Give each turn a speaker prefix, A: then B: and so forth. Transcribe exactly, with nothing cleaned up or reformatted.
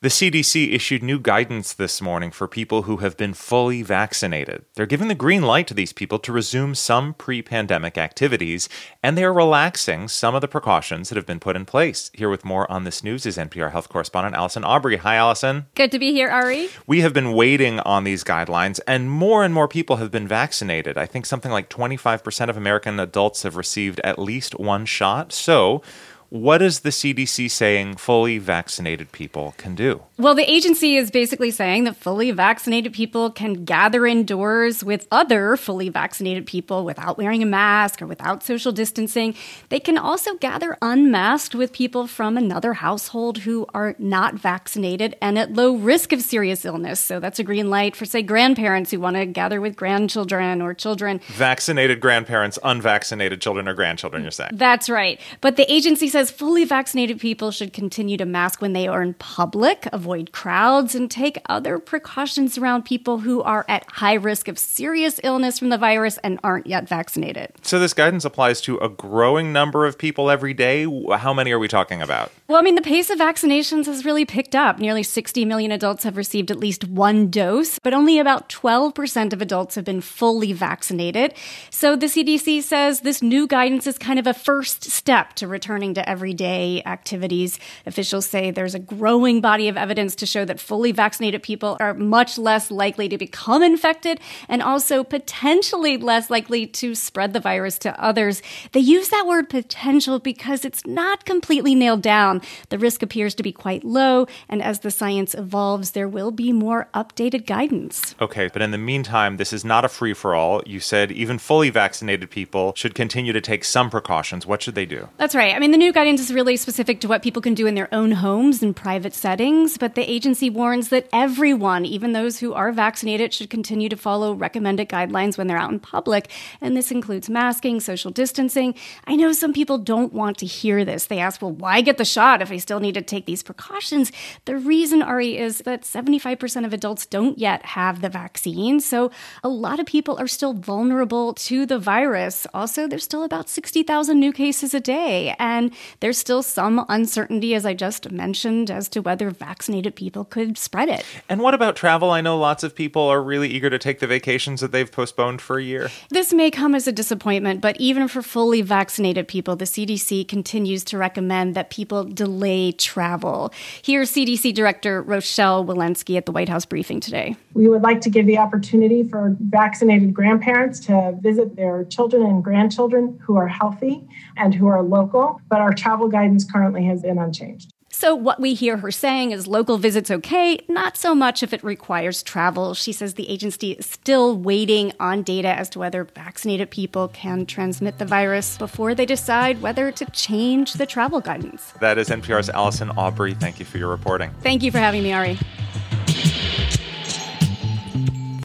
A: The C D C issued new guidance this morning for people who have been fully vaccinated. They're giving the green light to these people to resume some pre-pandemic activities, and they're relaxing some of the precautions that have been put in place. Here with more on this news is N P R health correspondent Allison Aubrey. Hi, Allison.
B: Good to be here, Ari.
A: We have been waiting on these guidelines, and more and more people have been vaccinated. I think something like twenty-five percent of American adults have received at least one shot. So, what is the C D C saying fully vaccinated people can do?
B: Well, the agency is basically saying that fully vaccinated people can gather indoors with other fully vaccinated people without wearing a mask or without social distancing. They can also gather unmasked with people from another household who are not vaccinated and at low risk of serious illness. So that's a green light for, say, grandparents who want to gather with grandchildren or children.
A: Vaccinated grandparents, unvaccinated children or grandchildren, you're saying?
B: That's right. But the agency says fully vaccinated people should continue to mask when they are in public, avoid crowds, and take other precautions around people who are at high risk of serious illness from the virus and aren't yet vaccinated.
A: So this guidance applies to a growing number of people every day. How many are we talking about?
B: Well, I mean, the pace of vaccinations has really picked up. Nearly sixty million adults have received at least one dose, but only about twelve percent of adults have been fully vaccinated. So the C D C says this new guidance is kind of a first step to returning to everyday activities. Officials say there's a growing body of evidence to show that fully vaccinated people are much less likely to become infected and also potentially less likely to spread the virus to others. They use that word potential because it's not completely nailed down. The risk appears to be quite low, and as the science evolves, there will be more updated guidance.
A: Okay, but in the meantime, this is not a free-for-all. You said even fully vaccinated people should continue to take some precautions. What should they do?
B: That's right. I mean, the new guidance is really specific to what people can do in their own homes and private settings, but the agency warns that everyone, even those who are vaccinated, should continue to follow recommended guidelines when they're out in public, and this includes masking, social distancing. I know some people don't want to hear this. They ask, well, why get the shot if I still need to take these precautions? The reason, Ari, is that seventy-five percent of adults don't yet have the vaccine, so a lot of people are still vulnerable to the virus. Also, there's still about sixty thousand new cases a day, and there's still some uncertainty, as I just mentioned, as to whether vaccinated people could spread it.
A: And what about travel? I know lots of people are really eager to take the vacations that they've postponed for a year.
B: This may come as a disappointment, but even for fully vaccinated people, the C D C continues to recommend that people delay travel. Here's C D C Director Rochelle Walensky at the White House briefing today.
C: We would like to give the opportunity for vaccinated grandparents to visit their children and grandchildren who are healthy and who are local, but our travel guidance currently has been unchanged.
B: So what we hear her saying is local visits okay, not so much if it requires travel. She says the agency is still waiting on data as to whether vaccinated people can transmit the virus before they decide whether to change the travel guidance.
A: That is N P R's Allison Aubrey. Thank you for your reporting.
B: Thank you for having me, Ari.